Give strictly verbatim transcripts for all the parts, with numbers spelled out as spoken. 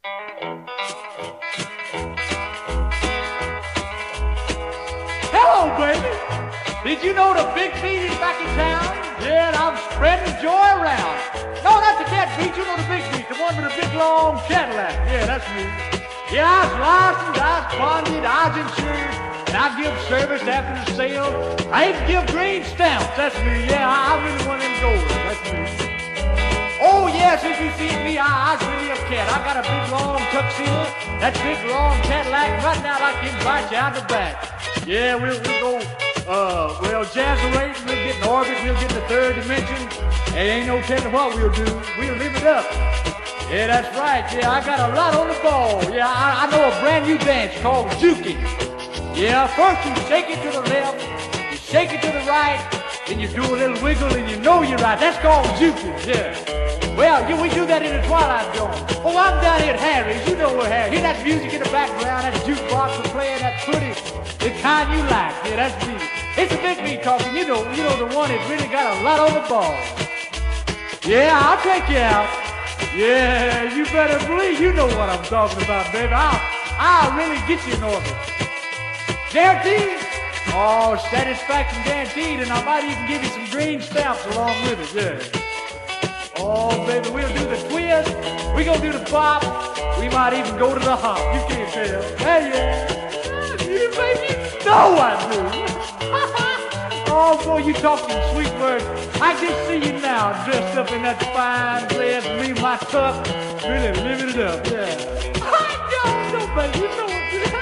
Hello, baby. Did you know the big beat is back in town? Yeah, and I'm spreading joy around. No, not the cat beat. You know the big beat, the one with the big long Cadillac. Yeah, that's me. Yeah, I was licensed, I was bonded, I was insured, and I give service after the sale. I even give green stamps. That's me. Yeah, I, I really one of them gold. That's me. Oh, yes, if you see me, I, I was really a cat. I got a big, long tuxedo, that big, long Cadillac. Right now, I can invite you out the back. Yeah, we'll, we'll go, uh, well, jazzerate, we'll get in orbit, we'll get in the third dimension. And ain't no telling what we'll do. We'll live it up. Yeah, that's right. Yeah, I got a lot on the ball. Yeah, I, I know a brand new dance called juking. Yeah, first you shake it to the left, you shake it to the right, then you do a little wiggle and you know you're right. That's called juking, yeah. Well, you, we do that in the Twilight Zone. Oh, I'm down here at Harry's. You know where Harry. Hear that music in the background, that jukebox is playing that pretty, the kind you like. Yeah, that's me. It's a big me talking. You know, you know the one that really got a lot on the ball. Yeah, I'll take you out. Yeah, you better believe you know what I'm talking about, baby. I'll, I'll really get you in orbit. Guaranteed? Oh, satisfaction guaranteed, and I might even give you some green stamps along with it, yeah. Oh, baby, we'll do the twist, we gonna do the bop, we might even go to the hop. You can't tell. Hey, yeah. You, baby, know I do. Oh, boy, you talking sweet words. I can see you now, dressed up in that fine dress, me and my cup, really living it up, yeah. I know, no, baby, you know what it is.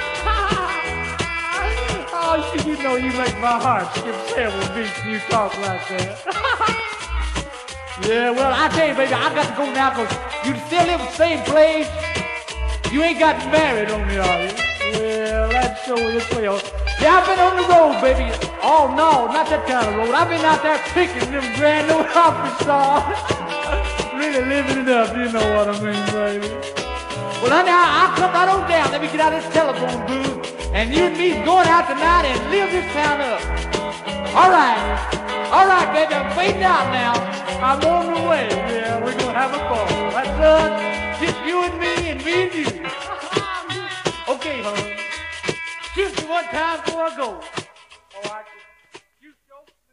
Oh, you, you know you make my heart skip several beats when you talk like that. Yeah, well, I tell you, baby, I got to go now because you still live in the same place. You ain't got married on me, are you? Well, that's so it's well. Yeah, I've been on the road, baby. Oh, no, not that kind of road. I've been out there picking them grand old office stars. Really living it up, you know what I mean, baby. Well, honey, I, I'll come right on down. Let me get out of this telephone booth. And you and me going out tonight and live this town up. All right. All right, baby, I'm fading out now. I'm on the way. Yeah, we're going to have a ball. That's us. Just you and me and me and you. Okay, hon. Kiss me one time before I go.